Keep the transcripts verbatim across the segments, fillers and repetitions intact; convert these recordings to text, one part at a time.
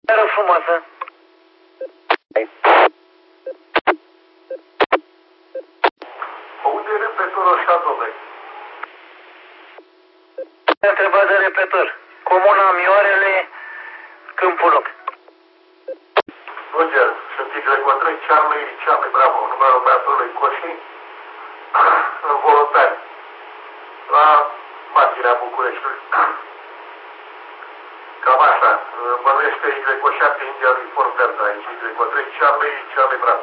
Seară frumoasă. Unde e repetorul ăsta, domnule? Ne-a întrebat de repetor. Comuna Mioarele, Câmpul Loc. Roger, sunt Y trei, Charlie, Charlie Bravo, numărul operatorului Coșii, voluntari, la marginea Bucureștiului. Cam asta, bănuiește Y șapte, India Uniform Delta, aici Y trei, Charlie, Charlie Bravo.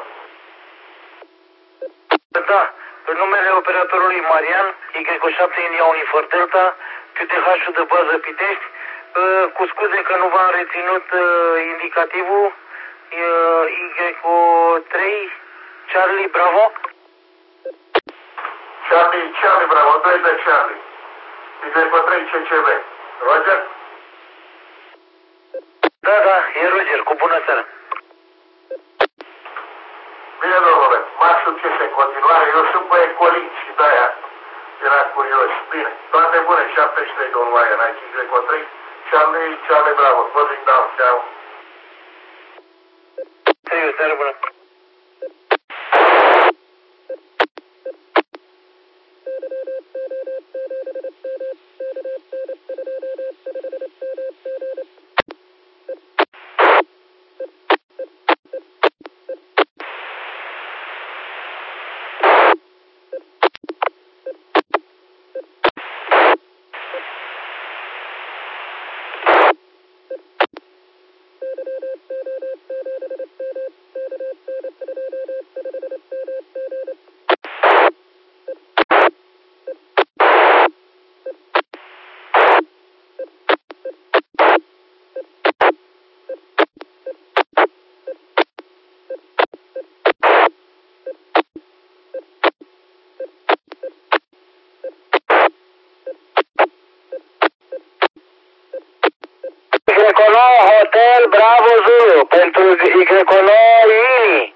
Da, în numele operatorului Marian, Y șapte India Uniform Delta, Q T H-ul de bază Pitești, cu scuze că nu v-am reținut indicativul, Y trei, Charlie Bravo. Charlie, Charlie Bravo, doi de Charlie. Y trei C C V. Roger? Da, da, e Roger, cu bună seara. Bine, domnule, m-aș succes în continuare. Eu sunt pe Ecolin și de-aia era curios. Bine, toate bune, șaptezeci și trei, domnul Marian, aici Y trei, Charlie, Charlie Bravo, closing down, ceau. Serios, seară bună. Y nouă Hotel Bravo Zulu pentru Y nouă Ili.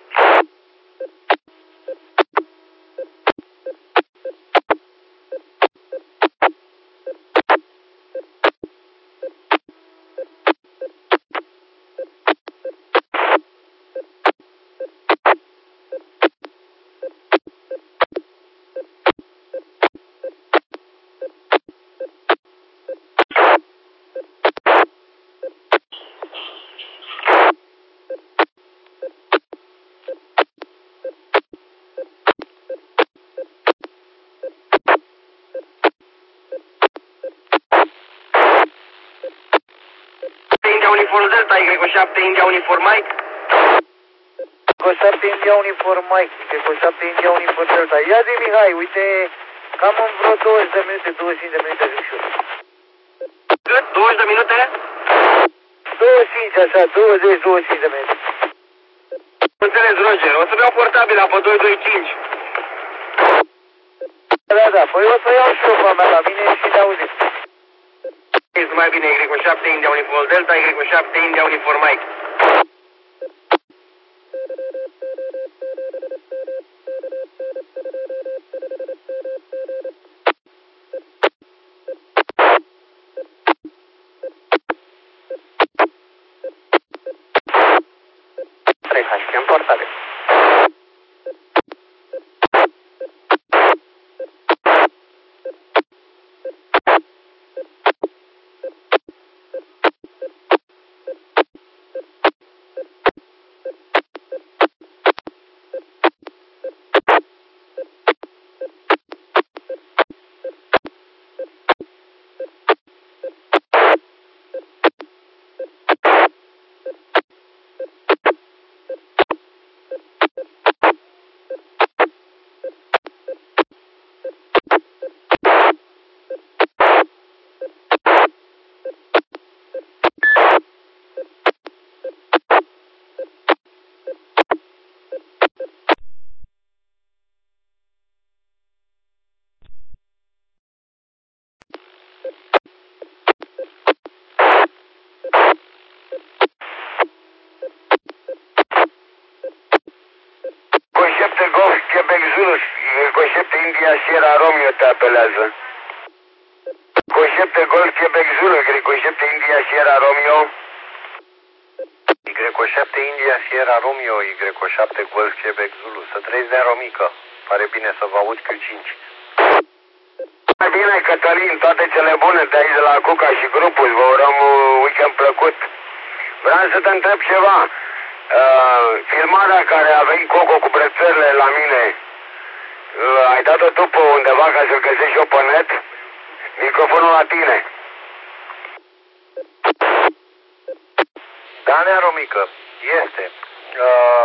India Uniform Delta, Y șapte India Uniform Mike. Y șapte India Uniform Mike, Y șapte India Uniform Delta. Ia zi, Mihai, uite, cam în vreo douăzeci de minute, douăzeci și cinci de minute ajung și eu. Cât? douăzeci de minute? douăzeci și cinci, așa, douăzeci, douăzeci și cinci de minute. Înțeles, Roger, o să-mi iau portabila pe doi doi cinci. Da, da, păi o să iau și eu pe mea la mine și ne auzim. Este mai bine Y șapte India Uniform Delta, Y șapte India Uniform Mike. trei H, am portabil. Concepte Golf Quebec Zulu, concepte India Sierra Romeo te apelează. Concepte Golf Quebec Zulu, concepte India Sierra Romeo. Y șapte India Sierra Romeo, Y șapte Golf Quebec Zulu. Să trăiți de Romică. Pare bine să vă aud Q cinci. Mai bine, Cătălin, toate cele bune de aici de la Cuca și grupul. Vă urăm un weekend plăcut. Vreau să te întreb ceva. Uh, filmarea care a venit Coco cu brățările la mine, uh, ai dat-o tu pe undeva ca să-l găsești eu pe net? Microfonul la tine. Da, Nea Romică, este. Uh,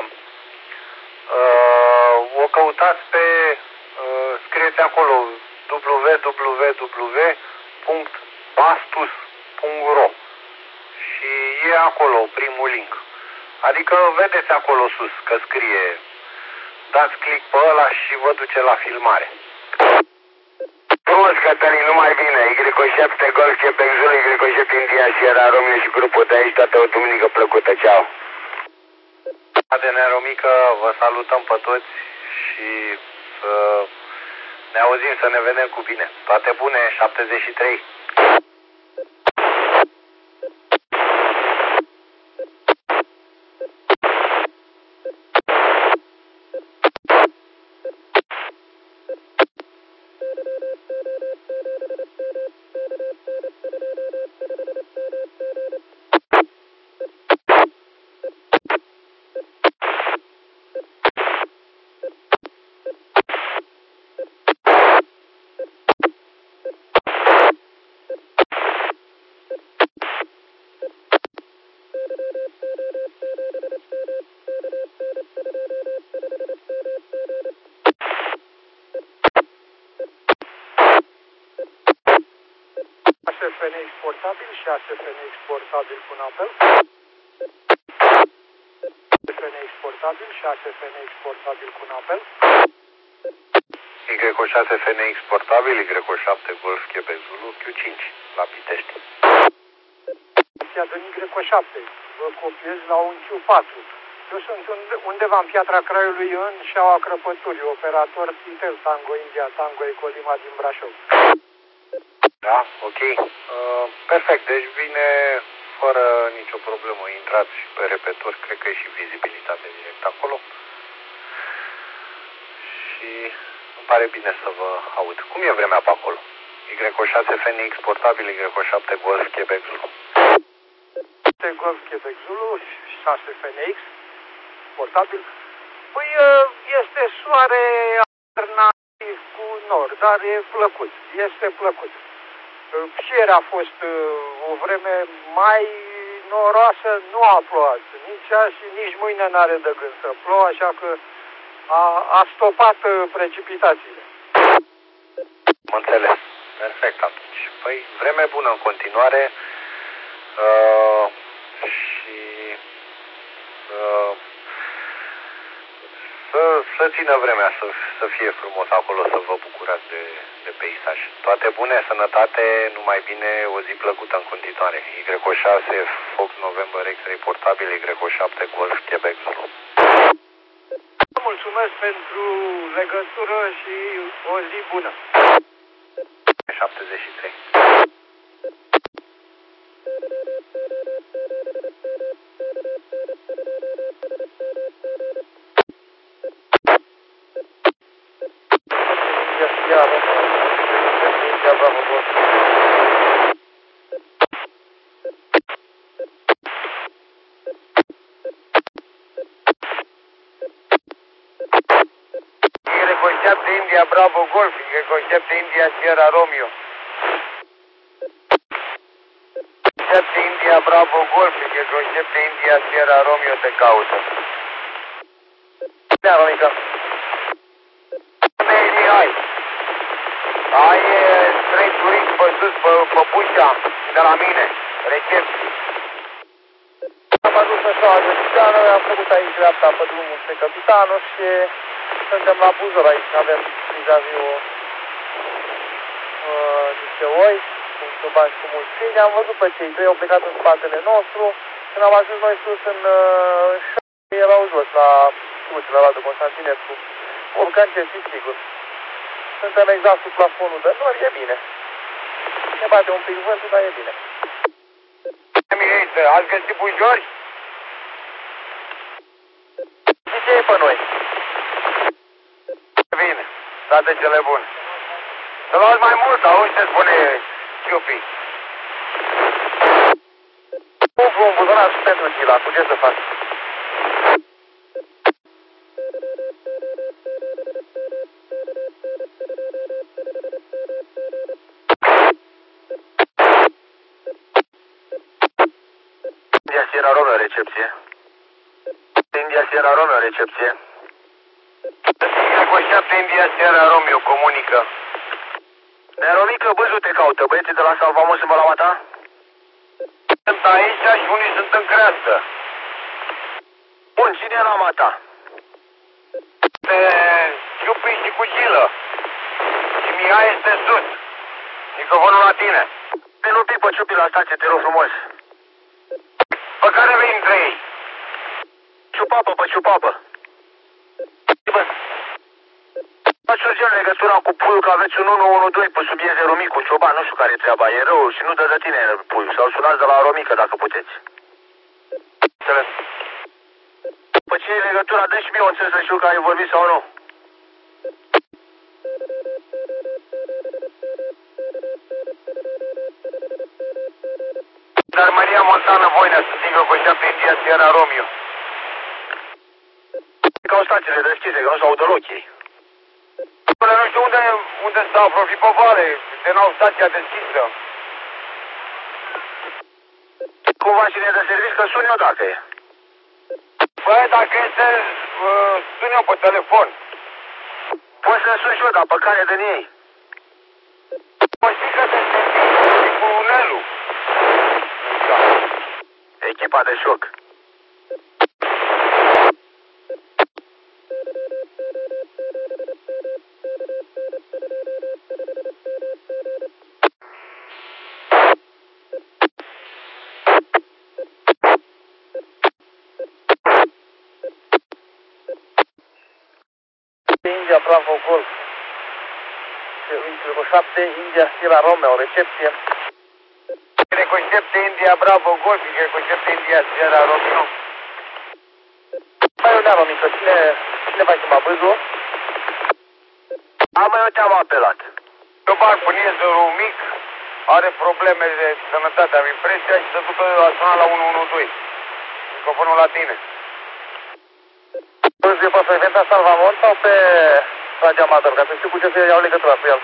uh, o căutați pe, uh, scrieți acolo w w w punct bastus punct ro și e acolo primul link. Adică vedeți acolo sus că scrie, dați click pe ăla și vă duce la filmare. Frumos, Cătălin, numai bine. Y șapte Golf Quebec Zulu, Y șapte India Sierra Romeo și grupul de aici, toată o duminică plăcută. Ceau! De Nea Romică, vă salutăm pe toți și să ne auzim, să ne vedem cu bine. Toate bune, șaptezeci și trei. șase F N exportabil, șase F N exportabil cu un apel. F N exportabil, șase F N exportabil cu un apel. Y șase F N exportabil, Y șapte Golf Quebec Zulu, Q cinci, la Pitești. Ția din Y șapte, vă copiez la un Q patru. Eu sunt undeva în Piatra Craiului, în Șaua Crăpăturii, operator Intel Tango India Tango Ecolima din Brașov. Da, ok. Uh, perfect, deci vine fără nicio problemă. Intrați pe repetor, cred că e și vizibilitate direct acolo. Și îmi pare bine să vă aud. Cum e vremea pe acolo? Y șase F N exportabil, Y șapte Golf Quebec Zulu. Golf Quebec Zulu, șase F N X, exportabil. Păi este soare alternativ cu nord, dar e plăcut, este plăcut. Și ieri a fost o vreme mai noroasă, nu a plouat nici azi și nici mâine n-are de gând să plouă, așa că a, a stopat precipitațiile. Mă înțeles. Perfect atunci. Păi vreme bună în continuare uh, și uh, să, să țină vremea, să, să fie frumos acolo, să vă bucurați de, de peisaj. Toate bune, sănătate, numai bine, o zi plăcută în continuare. Y șase Fox November X-Ray portabil, Y șapte Golf Quebec Zulu. Mulțumesc pentru legătură și o zi bună. șaptezeci și trei. Y șapte India Bravo Golf, Y șapte India Sierra Romeo. Y șapte India Bravo Golf, Y șapte India Sierra Romeo te caută. Da, Romică. Hai. Ai trei turiști pe sus, pe, pe Pușa, de la mine, recepții. Am adus așa la Capitană, am făcut aici dreapta pe drumul spre Capitană și suntem la Buzăr aici, avem vis-a-vis o uh, niște oi, cu șoban și cu mulți câini. Am văzut pe cei trei, au plecat în spatele nostru. Când am ajuns noi sus în uh, șapte, erau jos la crucile la de Constantinescu. Urcăm ce fi sigur. Suntem exact sub plafonul de nori, e bine. Ne bate un pic vântul, dar e bine. Ați găsit bujori? pe noi. Bine, toate cele bune. Să luați mai mult, auzi ce spune Chiupi. Umplu un buzunar și pentru Chila, cu ce să fac? India Sierra Romeo, recepție. India Sierra Romeo, recepție. Cu șapte India Sierra Romeo, comunică. Neromică, băzul te caută, băieții de la Salvamos în Balama ta? Sunt aici și unii sunt în creastă. Bun, cine e la mata? Pe Chiupi și cu Gilă. Și Mihai este sus. Microfonul la tine. Vin un pic pe Ciupi la stație, te rog frumos. Pe care vei între ei? Ciupapă, pe ciupapă. Faci urgent legătura cu puiul că aveți un unu unu doi pe subieze Romicu, Cioban, nu știu care e treaba, e rău și nu dă de tine puiul. Sau sunați de la Romică dacă puteți. Înțeles. Pe ce e legătura? Dă și mie o înțeles să știu că ai vorbit sau nu. Dar Maria Montana Voinea să zică cu șapte India Sierra Romeo. Ca o stațiile deschise, că nu s-au audă ochii. Nu știu unde, unde s-a aprofit pe vale, de nou stația deschisă. Cumva cine e de serviciu, că sun eu dacă e. Băi, dacă este, uh, sun eu pe telefon. Poți să sun și eu, dar pe care din ei? Mă știi că te serviciu cu Nelu. Da. Echipa de șoc. India Bravo Golf. Cu șapte India Sierra Romeo, recepție. Cu șapte India Bravo Golf, cu șapte India Sierra Romeo. Mai unea Romică, cine, cine va chema bâzul? Am eu te-am apelat. Cioban cu niezărul mic are probleme de sănătate, am impresia, și să ducă la suna la unu unu doi. Microfonul la tine. Bâzul e pe frecvența Salvamont sau pe Radio Amator, ca să știu cu ce să iau legătura cu el?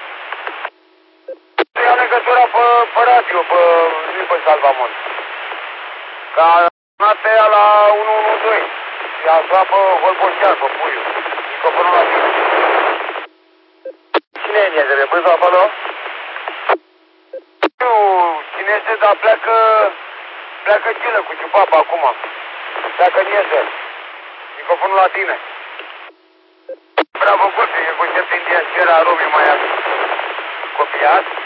Să iau legătura pe, pe radio, pe, nu pe Salvamont. Ca sunat ea la unu unu doi. Și a sunat pe Holboșean, pe puiul. Microfonul la tine. Cine e Niezere? Bâzul acolo? Nu, cine este, dar pleacă, pleacă Gilă cu Ciupapa acum. Pleacă Niezer. Microfonul la tine. Bravo, Gurfi, e cu șapte India Sierra Romeo mai copiat.